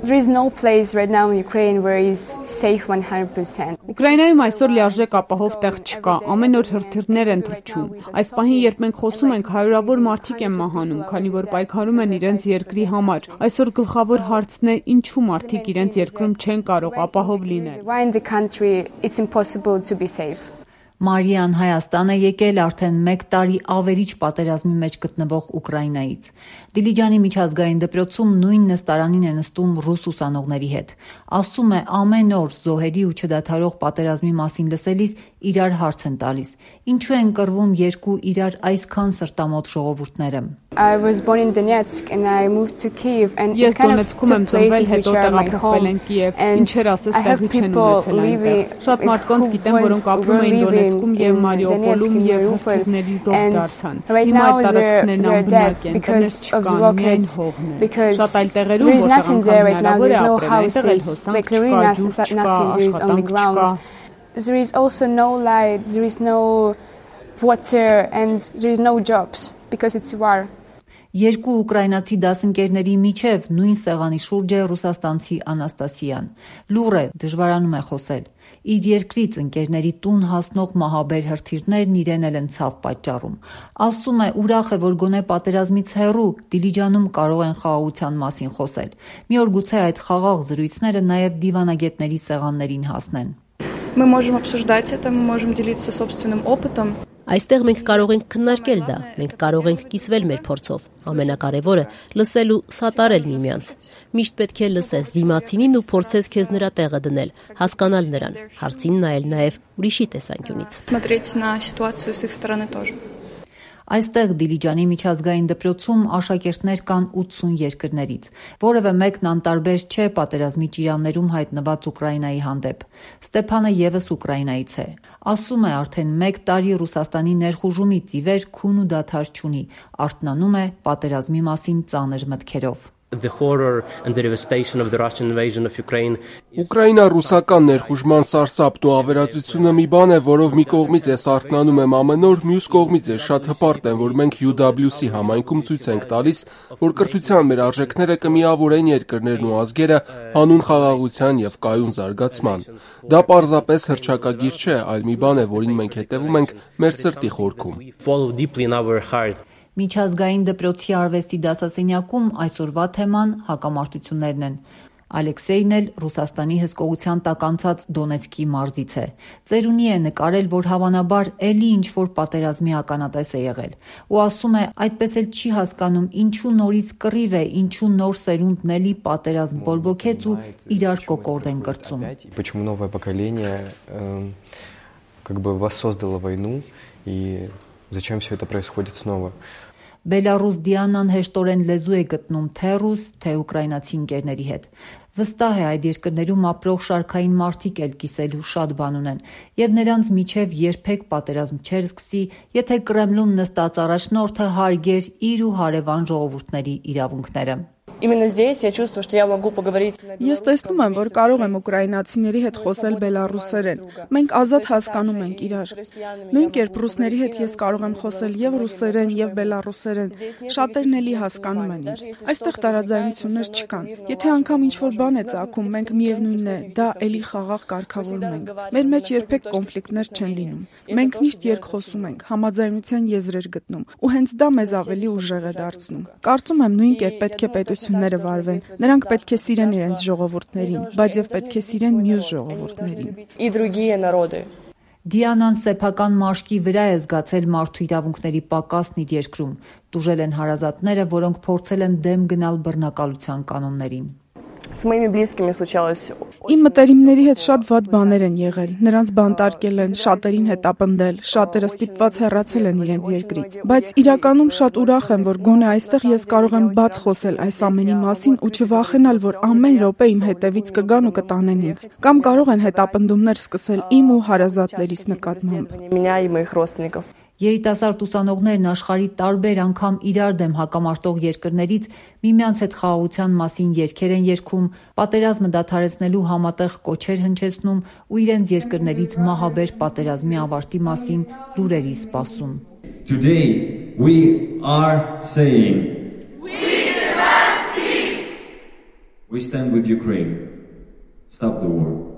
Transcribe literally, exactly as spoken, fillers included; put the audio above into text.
There is no place right now in Ukraine where it's safe one hundred percent. Ուկրաինայում այսօր լիարժեք ապահով տեղ չկա, ամեն օր հրթիռներ են թռչում։ Այս պահին, երբ մենք խոսում ենք, հարյուրավոր մարդիկ են մահանում, քանի որ պայքարում են իրենց երկրի համար։ Այսօր գլխավոր հարցն է, ինչու մարդիկ իրենց երկրում չեն կարող ապահով լինել։ Why in the country it's impossible to be safe? Մարիան Հայաստան է եկել արդեն մեկ տարի ավերիչ պատերազմի մեջ գտնվող Ուկրաինայից։ Դիլիջանի միջազգային դպրոցում նույն նստարանին է նստում ռուս ուսանողների հետ։ Ասում է, ամեն օր զոհերի ու չդադարող պատերազմի մասին լսելիս իրար հարց են տալիս. ինչու են կռվում երկու իրար այսքան սրտամոտ ժողովուրդները։ I was born in Donetsk and I moved to Kyiv and Ես it's kind of Դոնեցկում եմ two ծնվել, places which հետո are my տեղափոխվել home են Կիև։ and Ինչեր ասես I have տեղի չեն people ունեցել living այնտեղ։ Շատ մարդկանց գիտեմ, որոնք ապրում էին Դոնեցկում եւ Մարիուպոլում եւ հրթիռների զոհ դարձան։ Right now they're, they're dead because of the rockets, because there is nothing there right now, there is no houses, like there is nothing, nothing, there is only ground. There is also no light, there is no water and there is no jobs because it's war. Երկու ուկրաինացի դասընկերների միջև նույն սեղանի շուրջ է ռուսաստանցի Անաստասիան։ Լուռ է, դժվարանում է խոսել։ Իր երկրից ընկերների տուն հասնող մահաբեր հրթիռներն իրեն էլ են ցավ պատճառում։ Ասում է, ուրախ է, որ գոնե պատերազմից հեռու Դիլիջանում կարող են խաղաղության մասին խոսել։ Մի օր գուցե այդ խաղաղ զրույցները նաև դիվանագետների սեղաններին հասնեն։ Мы можем обсуждать это, мы можем делиться собственным опытом. Այստեղ մենք կարող ենք քննարկել դա, մենք կարող ենք կիսվել մեր փորձով։ Ամենակարևորը լսել ու սատարել միմյանց։ Միշտ պետք է լսես դիմացինին ու փորձես քեզ նրա տեղը դնել, հասկանալ նրան, հարցին նայել նաև ուրիշի տեսանկյունից։ Смотреть на ситуацию с их стороны тоже. Այստեղ Դիլիջանի միջազգային դպրոցում աշակերտներ կան ութսուն երկրներից, որևէ մեկն անտարբեր չէ պատերազմի ճիրաններում հայտնված Ուկրաինայի հանդեպ։ Ստեփանը եւս Ուկրաինայից է։ Ասում է, արդեն մեկ տարի Ռուսաստանի ներխուժումից ի վեր քուն ու դադար չունի, արթնանում է պատերազմի մասին ծանր մտքերով։ The horror and the devastation of the Russian invasion of Ukraine. Ուկրաինա-ռուսական ներխուժման սարսափն ու ավերածությունը մի բան է, որով մի կողմից ես արթնանում եմ ամեն օր, մյուս կողմից ես շատ հպարտ եմ, որ մենք յու դաբլյու սի համայնքում ցույց ենք տալիս, որ կրթության մեր արժեքները կմիավորեն երկրներն ու ազգերը հանուն խաղաղության եւ կայուն զարգացման։ Դա պարզապես հռչակագիր չէ, այլ մի բան է, որին մենք հետևում ենք մեր սրտի խորքում։ Միջազգային դպրոցի արվեստի դասասենյակում այսօրվա թեման հակամարտություններն են։ Ալեքսեյն էլ Ռուսաստանի հսկողության տակ անցած Դոնեցկի մարզից է։ Ծերունի է նկարել, որ հավանաբար էլի ինչ-որ պատերազմի ականատես է եղել։ Ու ասում է, այդպես էլ չի հասկանում, ինչու նորից կռիվ է, ինչու նոր սերունդն էլի պատերազմ բորբոքեց ու իրար կոկորդ են կրծում։ Почему новое поколение как бы воссоздало войну и зачем все это происходит снова? Բելարուս Դիանան հեշտորեն լեզու է գտնում թե ռուս, թե ուկրաինացի ընկերների հետ։ Վստահ է այդ երկրներում ապրող շարքային մարդիկ էլ կիսելու շատ բան ունեն, եւ նրանց միջև երբեք պատերազմ չէր սկսի, եթե Կրեմլում նստած առաջնորդը հարգեր իր ու հարևան ժողովուրդների իրավունքները։ Именно здесь я чувствую, что я могу поговорить на Ես տեսնում եմ, որ կարող եմ ուկրաինացիների հետ խոսել բելարուսերեն։ Մենք ազատ հասկանում ենք իրար։ Նույն կերպ ռուսների հետ ես կարող եմ խոսել եւ ռուսերեն, եւ բելարուսերեն։ Շատերն էլի հասկանում են ինձ։ Այստեղ տարաձայնություններ չկան։ Եթե անգամ ինչ-որ բան է ծագում, մենք միևնույնն է, դա էլի խաղաղ կարգավորում ենք։ Մեր մեջ երբեք կոնֆլիկտներ չեն լինում։ Մենք միշտ երկխոսում ենք, համաձայնության եզրեր գտնում, ու հենց դա մեզ ավելի ուժեղ է դարձնում։ Կարծում եմ նույն կերպ պետք է պետությունները վարվեն։ Նրանք պետք է սիրեն իրենց ժողովուրդներին, բայց եւ պետք է սիրեն մյուս ժողովուրդներին։ И другие народы. Դիանան սեփական մաշկի վրա է զգացել մարդու իրավունքների պակասն իր երկրում։ Տուժել են հարազատները, որոնք փորձել են դեմ գնալ բռնակալության կանոններին։ С моими близкими случалось. Իմ մտերիմների հետ շատ վատ բաներ են եղել։ Նրանց բանտարկել են, շատերին հետապնդել, շատերը ստիպված հեռացել են իրենց երկրից։ Բայց իրականում շատ ուրախ եմ, որ գոնե այստեղ ես կարող եմ բաց խոսել այս ամենի մասին ու չվախենալ, որ ամեն րոպե իմ հետևից կգան ու կտանեն ինձ։ Կամ կարող են հետապնդումներ սկսել իմ ու հարազատներիս նկատմամբ։ Меня и моих родственников. Երիտասարդ ուսանողներն աշխարհի տարբեր անգամ իրար դեմ հակամարտող երկրներից միմյանց հետ խաղաղության մասին երգեր են երգում, պատերազմը դադարեցնելու համատեղ կոչեր հնչեցնում ու իրենց երկրներից մահաբեր պատերազմի ավարտի մասին լուրերի սպասում։ Today we are saying we demand peace. we stand with Ukraine. Stop the war.